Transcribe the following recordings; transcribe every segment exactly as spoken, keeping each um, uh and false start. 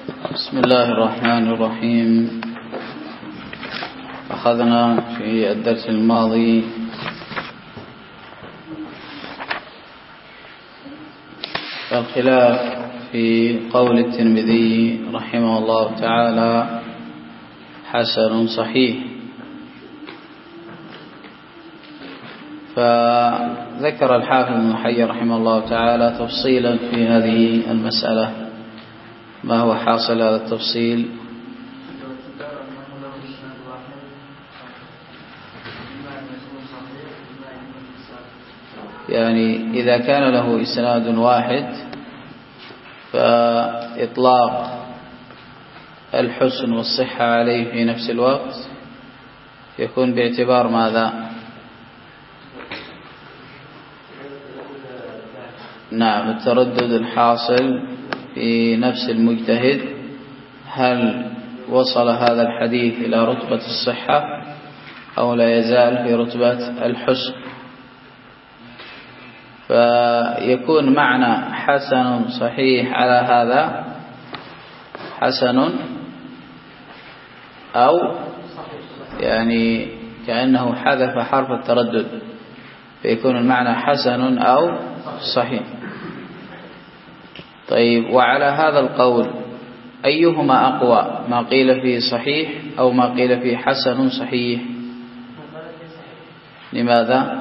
بسم الله الرحمن الرحيم. أخذنا في الدرس الماضي الخلاف في قول الترمذي رحمه الله تعالى حسن صحيح، فذكر الحافظ ابن حجر رحمه الله تعالى تفصيلا في هذه المسألة. ما هو حاصل هذا التفصيل؟ يعني إذا كان له إسناد واحد فإطلاق الحسن والصحة عليه في نفس الوقت يكون باعتبار ماذا؟ نعم، التردد الحاصل في نفس المجتهد، هل وصل هذا الحديث إلى رتبة الصحة أو لا يزال في رتبة الحسن؟ فيكون معنى حسن صحيح على هذا حسن أو يعني كأنه حذف حرف التردد، فيكون المعنى حسن أو صحيح. طيب، وعلى هذا القول أيهما أقوى، ما قيل فيه صحيح أو ما قيل فيه حسن صحيح؟ لماذا؟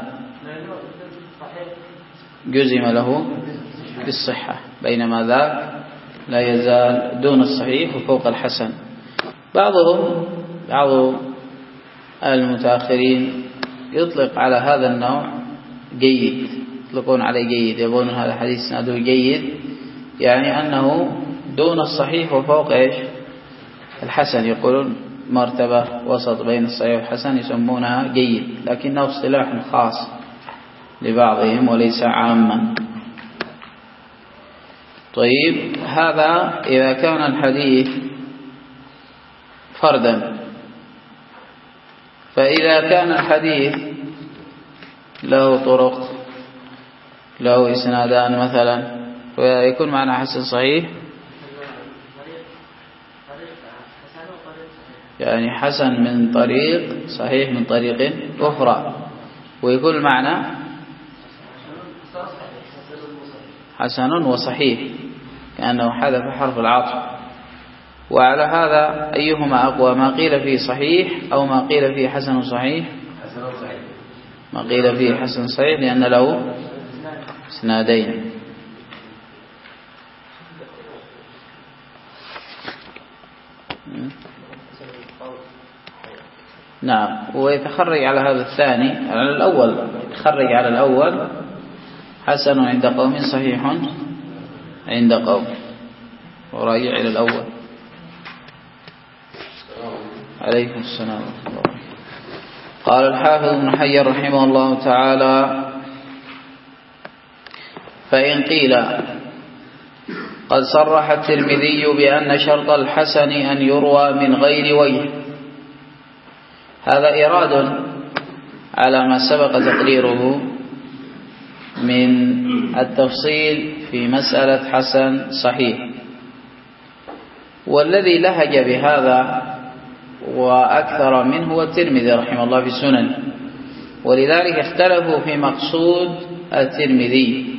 جزم له بالصحة، بينما ذاك لا يزال دون الصحيح وفوق الحسن. بعضهم بعض المتأخرين يطلق على هذا النوع جيد، يطلقون عليه جيد، يقولون هذا الحديث سنده جيد، يعني أنه دون الصحيح وفوق إيش؟ الحسن. يقولون مرتبة وسط بين الصحيح والحسن يسمونها جيد، لكنه اصطلاح خاص لبعضهم وليس عاما. طيب، هذا إذا كان الحديث فردا، فإذا كان الحديث له طرق، له إسنادان مثلا، فيكون معنى حسن صحيح، يعني حسن من طريق، صحيح من طريق أخرى، ويكون المعنى حسن وصحيح كأنه حذف حرف العطف. وعلى هذا أيهما أقوى، ما قيل فيه صحيح أو ما قيل فيه حسن صحيح؟ ما قيل فيه حسن صحيح لأن له اسنادين. نعم، ويتخرج على هذا الثاني، على الأول يتخرج على الأول حسن عند قوم صحيح عند قوم، وراجع إلى الأول. عليكم السلام. قال الحافظ ابن حجر رحمه الله تعالى: فإن قيل قد صرح الترمذي بأن شرط الحسن أن يروى من غير وجه، هذا إراد على ما سبق تقريره من التفصيل في مسألة حسن صحيح. والذي لهج بهذا وأكثر منه هو الترمذي رحمه الله في السنن، ولذلك اختلفوا في مقصود الترمذي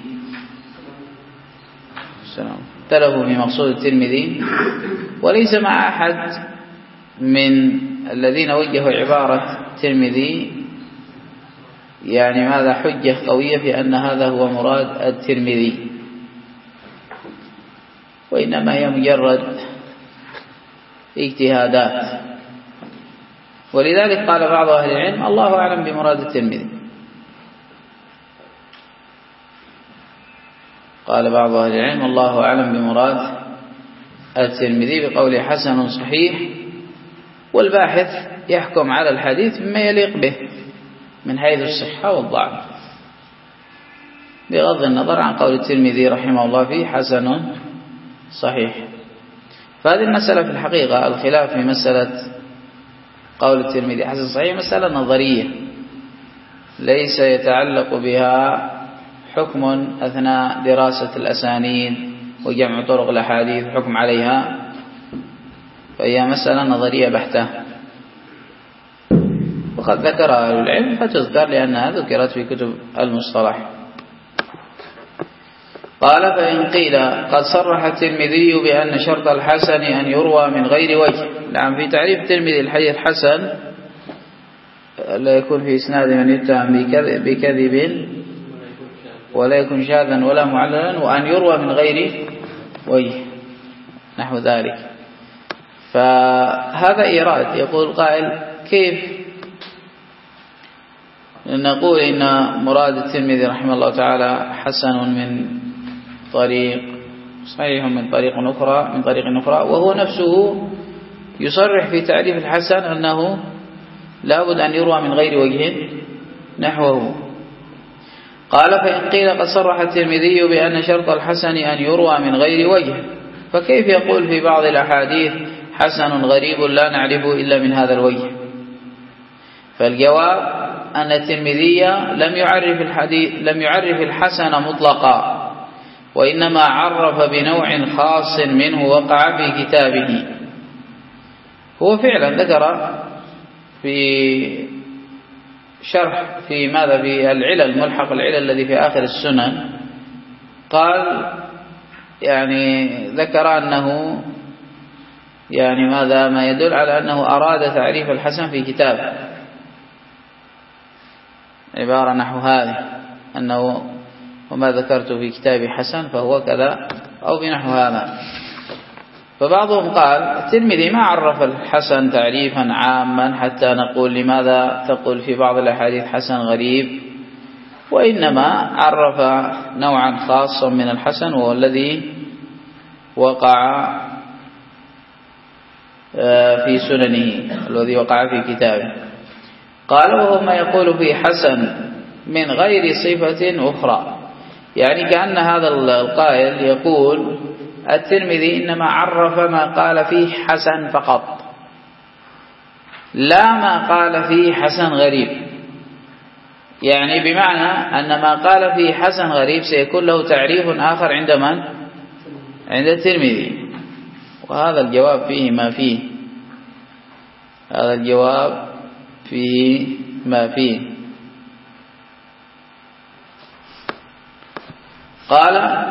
اختلفوا في مقصود الترمذي وليس مع أحد من الذين وجهوا عبارة الترمذي يعني ماذا حجة قوية في أن هذا هو مراد الترمذي، وإنما هي مجرد اجتهادات. ولذلك قال بعض أهل العلم: الله أعلم بمراد الترمذي. قال بعض أهل العلم: الله أعلم بمراد الترمذي بقول حسن صحيح، والباحث يحكم على الحديث بما يليق به من حيث الصحة والضعف، بغض النظر عن قول الترمذي رحمه الله فيه حسن صحيح. فهذه المسألة في الحقيقة، الخلاف في مسألة قول الترمذي حسن صحيح مسألة نظرية، ليس يتعلق بها حكم أثناء دراسة الأسانيد وجمع طرق الأحاديث حكم عليها، فهي مسألة نظرية بحتة، وقد ذكرها أهل العلم فتذكر لأنها ذكرت في كتب المصطلح. قال: فإن قيل قد صرح الترمذي بأن شرط الحسن أن يروى من غير وجه. نعم، في تعريف الترمذي الحديث حسن لا يكون في إسناد من يتهم بكذب ولا يكون شاذا ولا معللا، وأن يروى من غير وجه نحو ذلك. فهذا إيراد. يقول قائل: كيف نقول إن مراد الترمذي رحمه الله تعالى حسن من طريق، صحيح من طريق أخرى من طريق أخرى، وهو نفسه يصرح في تعريف الحسن أنه لابد أن يروى من غير وجه نحوه. قال: فإن قيل قد صرح الترمذي بأن شرط الحسن أن يروى من غير وجه، فكيف يقول في بعض الأحاديث حسن غريب لا نعرفه إلا من هذا الوجه؟ فالجواب أن الترمذي لم يعرف الحديث لم يعرف الحسن مطلقا، وإنما عرف بنوع خاص منه وقع في كتابه. هو فعلا ذكر في شرح في ماذا في العلل، ملحق العلل الذي في آخر السنن، قال يعني ذكر أنه يعني ماذا ما يدل على أنه أراد تعريف الحسن في كتابه، عبارة نحو هذه أنه وما ذكرت في كتاب حسن فهو كذا أو بنحو هذا. فبعضهم قال الترمذي ما عرف الحسن تعريفا عاما حتى نقول لماذا تقول في بعض الأحاديث حسن غريب، وإنما عرف نوعا خاصا من الحسن وهو الذي وقع في سننه، الذي وقع في كتابه. قال: وهو ما يقول في حسن من غير صفة أخرى، يعني كأن هذا القائل يقول الترمذي إنما عرف ما قال فيه حسن فقط، لا ما قال فيه حسن غريب. يعني بمعنى أن ما قال فيه حسن غريب سيكون له تعريف آخر عند من؟ عند الترمذي. وهذا الجواب فيه ما فيه، هذا الجواب فيه ما فيه. قال: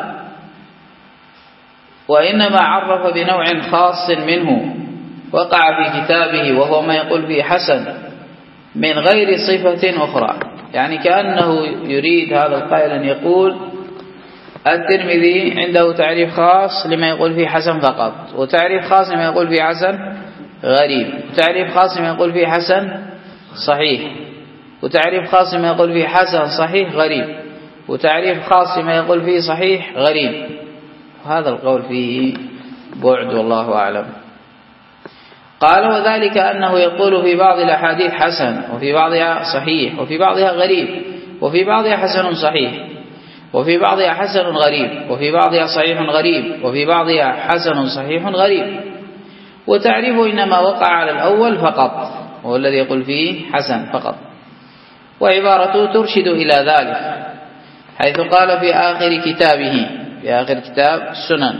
وإنما عرف بنوع خاص منه وقع في كتابه، وهو ما يقول فيه حسن من غير صفة أخرى. يعني كأنه يريد هذا القائل أن يقول الترمذي عنده تعريف خاص لما يقول فيه حسن فقط، وتعريف خاص لما يقول فيه حسن غريب، وتعريف خاص لما يقول فيه حسن صحيح، وتعريف خاص لما يقول فيه حسن صحيح غريب، وتعريف خاص لما يقول فيه صحيح غريب. وهذا القول فيه بعد والله أعلم. قال: وذلك أنه يقول في بعض الأحاديث حسن، وفي بعضها صحيح، وفي بعضها غريب، وفي بعضها حسن صحيح، وفي بعضها حسن غريب، وفي بعضها صحيح غريب، وفي بعضها حسن صحيح غريب. وتعريفه إنما وقع على الأول فقط، وهو الذي يقول فيه حسن فقط، وعبارته ترشد إلى ذلك، حيث قال في آخر كتابه، في آخر كتاب السنن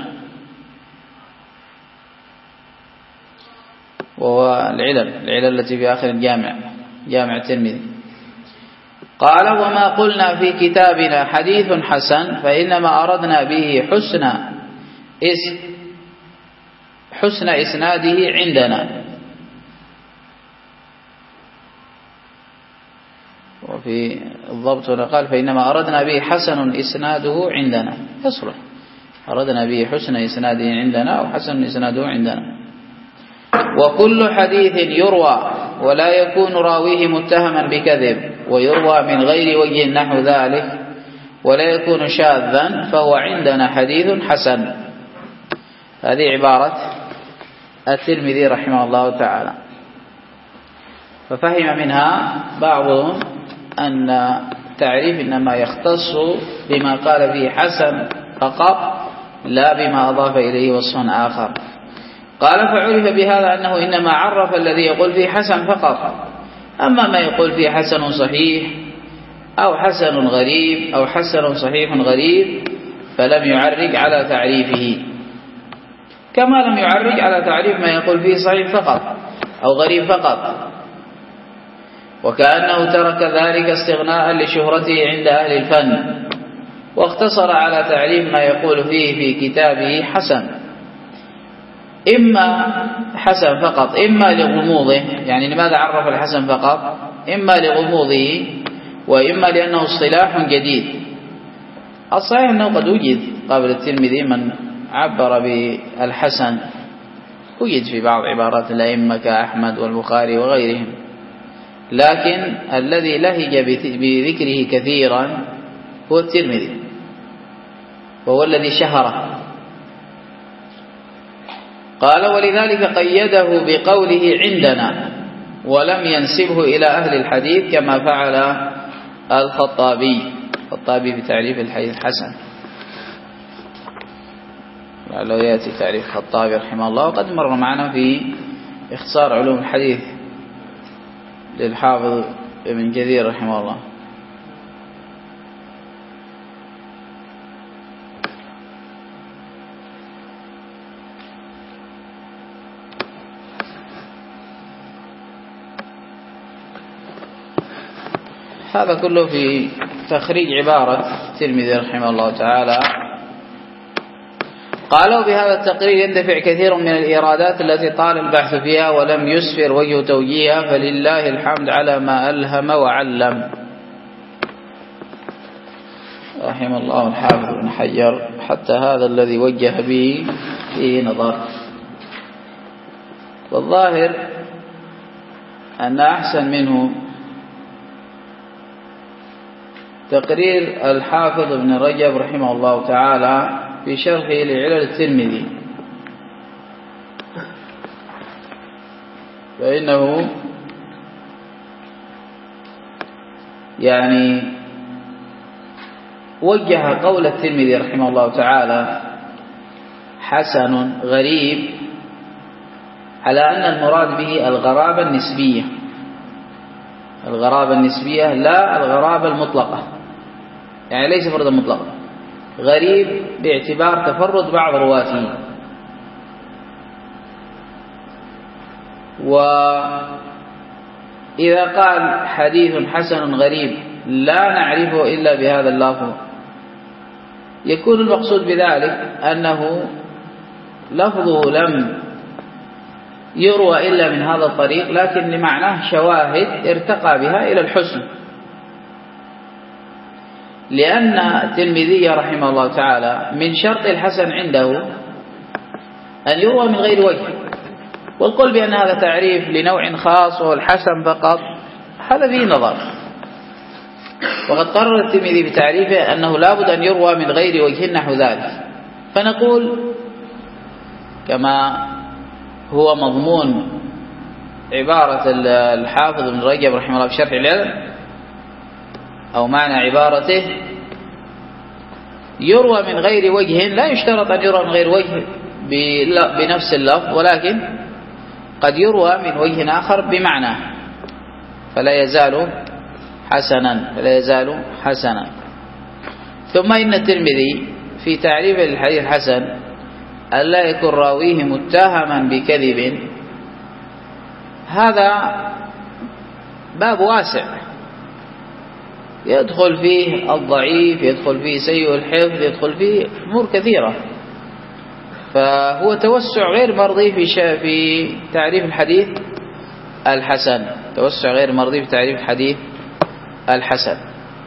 وهو العلل، العلل التي في آخر الجامع، جامع الترمذي، قال: وما قلنا في كتابنا حديث حسن فإنما أردنا به حسن إس حسن إسناده عندنا. وفي الضبط هنا قال: فإنما أردنا به حسن إسناده عندنا، يصلح أردنا به حسن إسناده عندنا أو حسن إسناده عندنا. وكل حديث يروى ولا يكون راويه متهما بكذب، ويروى من غير وجه نحو ذلك، ولا يكون شاذا، فهو عندنا حديث حسن. هذه عبارة الترمذي رحمه الله تعالى. ففهم منها بعضهم أن تعريف إنما يختص بما قال فيه حسن فقط، لا بما أضاف إليه وصف آخر. قال: فعرف بهذا أنه إنما عرف الذي يقول فيه حسن فقط، أما ما يقول فيه حسن صحيح أو حسن غريب أو حسن صحيح غريب فلم يعرج على تعريفه. كما لم يعرج على تعريف ما يقول فيه صحيح فقط أو غريب فقط، وكأنه ترك ذلك استغناء لشهرته عند أهل الفن، واقتصر على تعريف ما يقول فيه في كتابه حسن، إما حسن فقط إما لغموضه. يعني لماذا عرف الحسن فقط؟ إما لغموضه وإما لأنه اصطلاح جديد. الصحيح أنه قد وجد قبل الترمذي من عبر بالحسن، وجد في بعض عبارات الأئمة كأحمد والبخاري وغيرهم، لكن الذي لهج بذكره كثيرا هو الترمذي، وهو الذي شهره. قال: ولذلك قيده بقوله عندنا، ولم ينسبه إلى أهل الحديث كما فعل الخطابي الخطابي بتعريف الحديث حسن. لو يأتي تعريف الخطابي رحمه الله، وقد مر معنا في اختصار علوم الحديث للحافظ ابن كثير رحمه الله. هذا كله في تخريج عبارة الترمذي رحمه الله تعالى. قالوا: بهذا التقرير يندفع كثير من الإيرادات التي طال البحث فيها ولم يسفر وجه توجيهها، فلله الحمد على ما ألهم وعلم. رحم الله الحافظ بن حجر، حتى هذا الذي وجه به فيه نظر. والظاهر أن أحسن منه تقرير الحافظ ابن رجب رحمه الله تعالى في شرحه لعلل الترمذي، فإنه يعني وجه قول الترمذي رحمه الله تعالى حسن غريب على أن المراد به الغرابة النسبية، الغرابة النسبية لا الغرابة المطلقة، يعني ليس فردا مطلقا، غريب باعتبار تفرد بعض رواته. وإذا قال حديث حسن غريب لا نعرفه إلا بهذا اللفظ، يكون المقصود بذلك أنه لفظه لم يروى إلا من هذا الطريق، لكن لمعناه شواهد ارتقى بها إلى الحسن. لأن الترمذي رحمه الله تعالى من شرط الحسن عنده أن يروى من غير وجه، والقول بأن هذا تعريف لنوع خاص وهو الحسن فقط هذا فيه نظر. وقد قرر الترمذي بتعريفه أنه لابد أن يروى من غير وجه نحو ذلك، فنقول كما هو مضمون عبارة الحافظ ابن رجب رحمه الله في شرح العلل، أو معنى عبارته يروى من غير وجه، لا يشترط أن يروى من غير وجه بنفس اللفظ، ولكن قد يروى من وجه آخر بمعنى، فلا يزال حسنا فلا يزال حسنا. ثم إن الترمذي في تعريف الحديث الحسن ألا يكون راويه متهما بكذب، هذا باب واسع يدخل فيه الضعيف، يدخل فيه سيء الحفظ، يدخل فيه أمور كثيرة، فهو توسع غير مرضي في في تعريف الحديث الحسن، توسع غير مرضي في تعريف الحديث الحسن.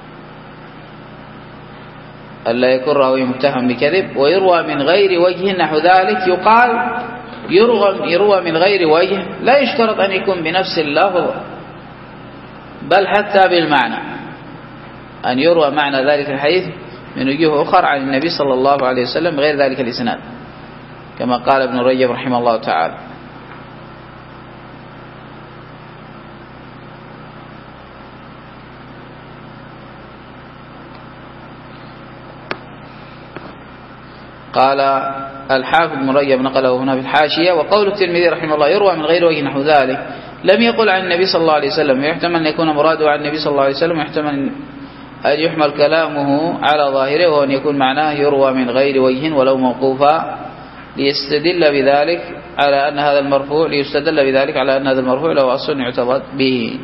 ألا يكون راوي متهم بكذب ويروى من غير وجه نحو ذلك، يقال يروى يروى من غير وجه، لا يشترط أن يكون بنفس اللفظ، بل حتى بالمعنى، أن يروى معنى ذلك الحديث من وجوه أخرى عن النبي صلى الله عليه وسلم غير ذلك الإسناد، كما قال ابن رجب رحمه الله تعالى. قال الحافظ ابن رجب نقله هنا في الحاشية: وقول الترمذي رحمه الله يروى من غير وجه نحو ذلك لم يقل عن النبي صلى الله عليه وسلم، ويحتمل أن يكون مراده عن النبي صلى الله عليه وسلم، ويحتمل أن يحمل كلامه على ظاهره، وأن يكون معناه يروى من غير وجه ولو موقوفا ليستدل بذلك على أن هذا المرفوع ليستدل بذلك على أن هذا المرفوع له أصل يعتبر به.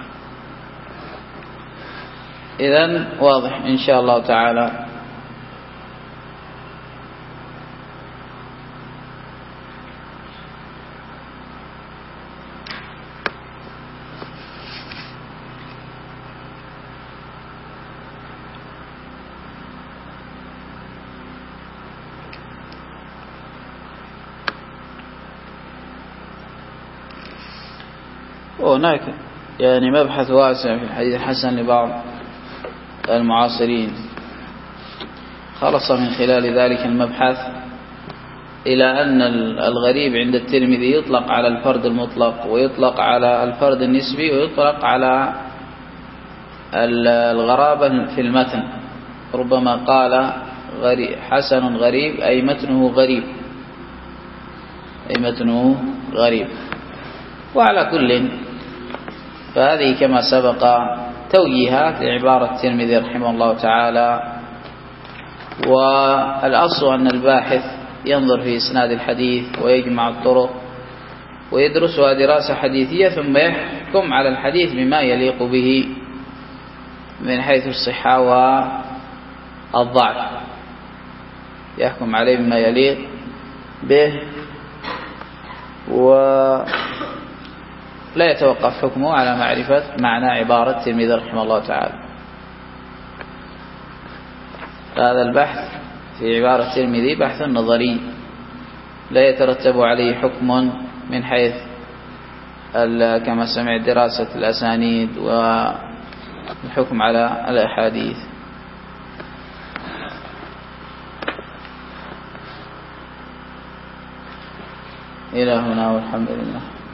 إذن واضح إن شاء الله تعالى. وهناك يعني مبحث واسع في الحديث الحسن لبعض المعاصرين، خلص من خلال ذلك المبحث إلى أن الغريب عند الترمذي يطلق على الفرد المطلق، ويطلق على الفرد النسبي، ويطلق على الغرابة في المتن. ربما قال غريب حسن غريب أي متنه غريب، أي متنه غريب. وعلى كل فهذه كما سبق توجيهات لعبارة الترمذي رحمه الله تعالى. والأصل أن الباحث ينظر في إسناد الحديث ويجمع الطرق ويدرسها دراسة حديثية، ثم يحكم على الحديث بما يليق به من حيث الصحة والضعف، يحكم عليه بما يليق به، ولا يتوقف حكمه على معرفة معنى عبارة الترمذي رحمه الله تعالى. هذا البحث في عبارة الترمذي بحث نظري لا يترتب عليه حكم من حيث كما سمعت دراسة الأسانيد والحكم على الأحاديث. إلى هنا والحمد لله.